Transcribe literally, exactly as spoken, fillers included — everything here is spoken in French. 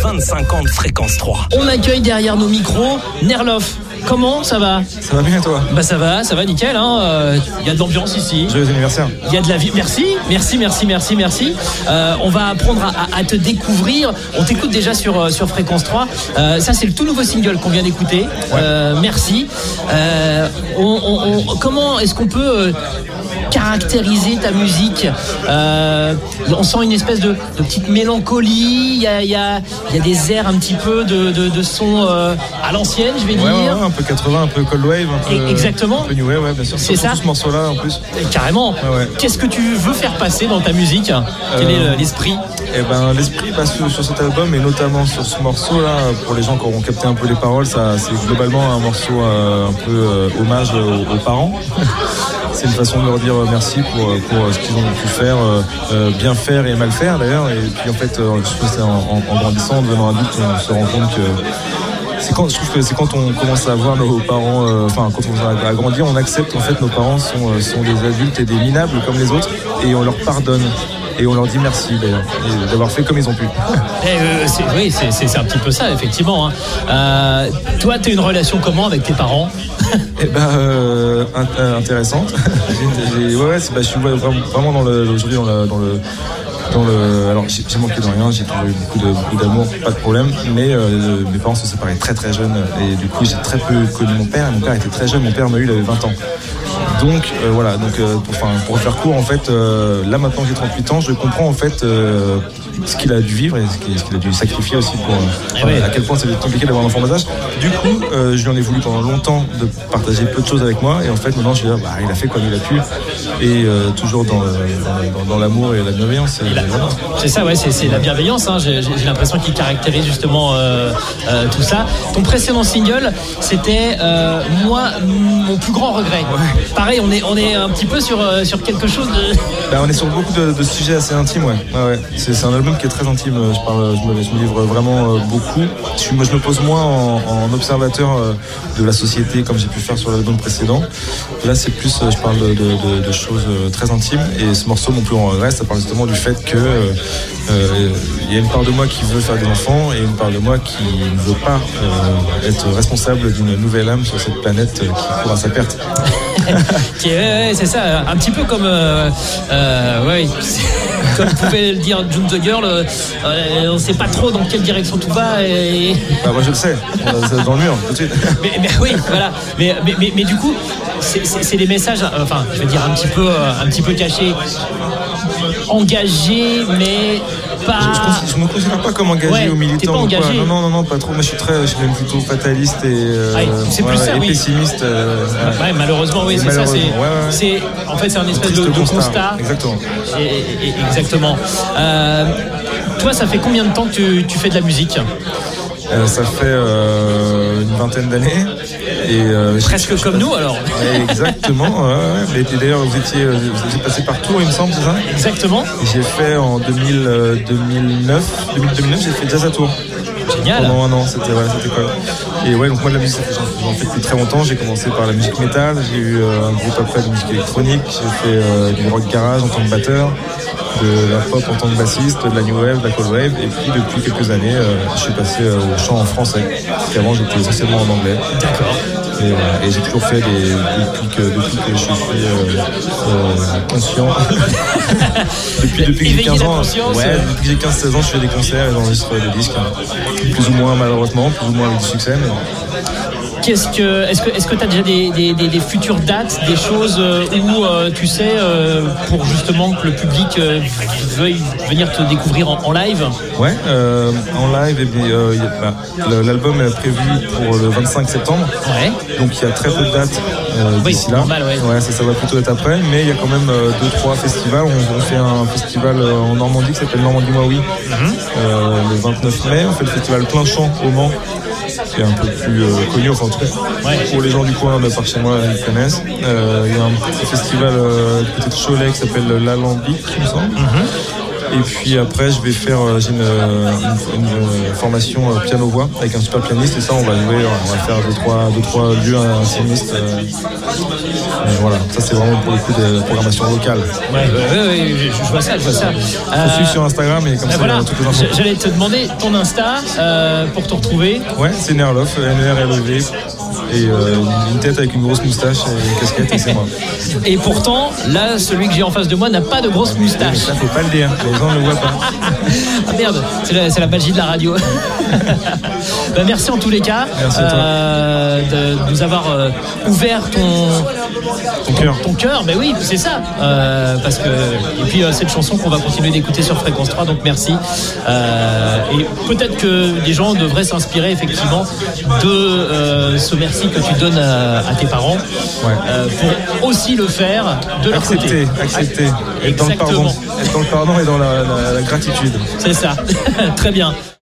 vingt-cinq ans de Fréquence trois. On accueille derrière nos micros Nerlof. Comment ça va? Ça va bien toi? Bah ça va, ça va nickel. Hein. Euh, y a de l'ambiance ici. Joyeux anniversaire. Il y a de la vie. Merci, merci, merci, merci, merci. Euh, on va apprendre à, à te découvrir. On t'écoute déjà sur sur Fréquence trois. Euh, ça c'est le tout nouveau single qu'on vient d'écouter. Ouais. Euh, merci. Euh, on, on, on, comment est-ce qu'on peut euh, caractériser ta musique? euh, On sent une espèce de, de petite mélancolie. Il y a, il y a, il y a des airs un petit peu de, de, de son euh, à l'ancienne, je vais ouais, dire. Ouais, ouais, un peu quatre-vingts, un peu cold wave, un peu, exactement. Un peu new wave, ouais, bien sûr. C'est ça. Ce morceau-là en plus. Et carrément. Ouais, ouais. Qu'est-ce que tu veux faire passer dans ta musique? Quel euh, est l'esprit? Eh ben, l'esprit passe sur, sur cet album et notamment sur ce morceau-là. Pour les gens qui auront capté un peu les paroles, ça, c'est globalement un morceau euh, un peu euh, hommage aux, aux parents. C'est une façon de leur dire merci pour, pour ce qu'ils ont pu faire, euh, bien faire et mal faire d'ailleurs. Et puis en fait, euh, je trouve que c'est en, en, en grandissant, en devenant adulte, on se rend compte que c'est quand, je trouve que c'est quand on commence à voir nos parents, euh, enfin quand on va grandir, on accepte qu'en fait nos parents sont, sont des adultes et des minables comme les autres et on leur pardonne. Et on leur dit merci d'ailleurs d'avoir fait comme ils ont pu. Eh, euh, c'est, oui, c'est, c'est, c'est un petit peu ça, effectivement. Hein. Euh, toi, tu as une relation comment avec tes parents? Eh ben, euh, intéressante. j'ai, j'ai, ouais, ouais, c'est, bah, je suis vraiment, vraiment dans le, aujourd'hui dans le, dans le, dans le. Alors, j'ai, j'ai manqué de rien, j'ai trouvé beaucoup, de, beaucoup d'amour, pas de problème. Mais euh, mes parents se sont séparés très très jeunes et du coup, j'ai très peu connu mon père. Et mon père était très jeune. Mon père m'a eu, il avait vingt ans. Donc euh, voilà, donc euh, pour, enfin, pour faire court en fait, euh, là maintenant que j'ai trente-huit ans, je comprends en fait euh, ce qu'il a dû vivre et ce qu'il, ce qu'il a dû sacrifier aussi pour euh, ouais. à quel point c'est compliqué d'avoir un enfant bas âge. Du coup, euh, je lui en ai voulu pendant longtemps de partager peu de choses avec moi et en fait maintenant je lui dis bah, il a fait comme il a pu et euh, toujours dans, dans, dans, dans l'amour et la bienveillance. Et, et la, voilà. C'est ça, ouais, c'est, c'est la bienveillance. Hein. J'ai, j'ai l'impression qu'il caractérise justement euh, euh, tout ça. Ton précédent single, c'était euh, moi mon plus grand regret. Ouais. Pareil, on est, on est un petit peu sur, euh, sur quelque chose de... Bah, on est sur beaucoup de, de sujets assez intimes, ouais. ouais, ouais. C'est, c'est un album qui est très intime, je, parle, je, me, je me livre vraiment euh, beaucoup. Je, moi, je me pose moins en, en observateur euh, de la société comme j'ai pu faire sur l'album précédent. Là, c'est plus, euh, je parle de, de, de choses euh, très intimes. Et ce morceau, Mon plus grand regret, ça parle justement du fait que euh, euh, y a une part de moi qui veut faire des enfants et une part de moi qui ne veut pas euh, être responsable d'une nouvelle âme sur cette planète euh, qui court à sa perte. Qui est, ouais, c'est ça, un petit peu comme euh, euh, ouais, comme pouvait le dire June the Girl, euh, on ne sait pas trop dans quelle direction tout va. Et... Bah, moi je le sais, dans le mur tout de suite. Mais, mais oui, voilà. Mais, mais, mais, mais du coup, c'est, c'est, c'est des messages, enfin, je veux dire un petit peu, un petit peu cachés, engagés, mais pas. Je, je, je me considère pas comme engagé ouais, ou militant. T'es pas engagé. Non, non, non, non, pas trop. Moi, je suis très, je suis même plutôt fataliste et, euh, ah, c'est ouais, plus ça, et oui. pessimiste. Euh, ouais, malheureusement, oui, c'est ça. C'est, ouais, ouais. c'est, en fait, c'est un espèce de, de constat. constat. Exactement. Et, et, exactement. Euh, toi, ça fait combien de temps que tu, tu fais de la musique? Euh, ça fait euh, une vingtaine d'années. Et, euh, presque je, comme je, nous alors. Exactement. Ouais, ouais. Et d'ailleurs, vous étiez, vous étiez passé par Tours, il me semble, c'est ça? Exactement. Et j'ai fait en deux mille, euh, deux mille neuf, deux mille neuf, j'ai fait Jazz à Tours. Génial. Pendant un an, c'était, ouais, c'était cool. Et ouais, donc moi de la musique, j'en, j'en fais depuis très longtemps. J'ai commencé par la musique métal, j'ai eu euh, un groupe après de musique électronique, j'ai fait euh, du rock garage en tant que batteur, de la pop en tant que bassiste, de la new wave, de la cold wave. Et puis depuis quelques années, euh, je suis passé euh, au chant en français. Parce qu'avant, j'étais essentiellement en anglais. D'accord. Et, euh, et j'ai toujours fait des, depuis, que, depuis que je suis euh, euh, conscient. depuis, depuis que j'ai quinze ans. Ouais, depuis que j'ai quinze seize ans, je fais des concerts et j'enregistre des disques. Plus ou moins malheureusement, plus ou moins avec du succès. Mais... Qu'est-ce que, est-ce que, est-ce que tu as déjà des, des, des, des futures dates, des choses où euh, tu sais, euh, pour justement que le public euh, veuille venir te découvrir en, en live? Ouais, euh, en live, et bien, euh, y a, bah, l'album est prévu pour le vingt-cinq septembre. Ouais. Donc il y a très peu de dates euh, oui, d'ici c'est là. Normal, ouais. Ouais, ça, ça va plutôt être après, mais il y a quand même euh, deux, trois festivals. On, on fait un festival en Normandie qui s'appelle Normandie Moi Oui, mm-hmm. euh, le vingt-neuf mai. On fait le festival Plein Champ au Mans, qui est un peu plus euh, connu, enfin en tout cas ouais. pour les gens du coin, par chez moi, ils connaissent. Il euh, y a un petit festival euh, du côté de Cholet qui s'appelle l'Alambic, il me semble. Mm-hmm. Et puis après, je vais faire euh, j'ai une, une, une formation euh, piano-voix avec un super pianiste. Et ça, on va jouer, on va faire deux, trois, deux, trois lieux intimistes. Euh, voilà, ça c'est vraiment pour le coup de programmation locale. Ouais, ouais, ouais, ouais, je, je vois ça, je vois ça. Faut euh, suivre sur Instagram et comme ben ça, voilà, toutes les infos. J'allais te demander ton Insta euh, pour te retrouver. Ouais, c'est Nerlof, N E R L E V. Et euh, une tête avec une grosse moustache et une casquette, et c'est moi. Et pourtant, là, celui que j'ai en face de moi n'a pas de grosse moustache. Ça, faut pas le dire, les gens ne le voient pas. Ah merde, c'est la, c'est la magie de la radio. Ben, merci en tous les cas euh, de, de nous avoir euh, ouvert ton ton cœur. Ton cœur, ben oui, c'est ça. Euh, parce que et puis euh, cette chanson qu'on va continuer d'écouter sur Fréquence trois, donc merci. Euh, et peut-être que les gens devraient s'inspirer effectivement de euh, ce merci que tu donnes à, à tes parents, ouais. euh, pour aussi le faire de leur accepter, côté. Accepter, être dans le pardon, être dans le pardon et dans la, la, la gratitude. C'est ça. Très bien.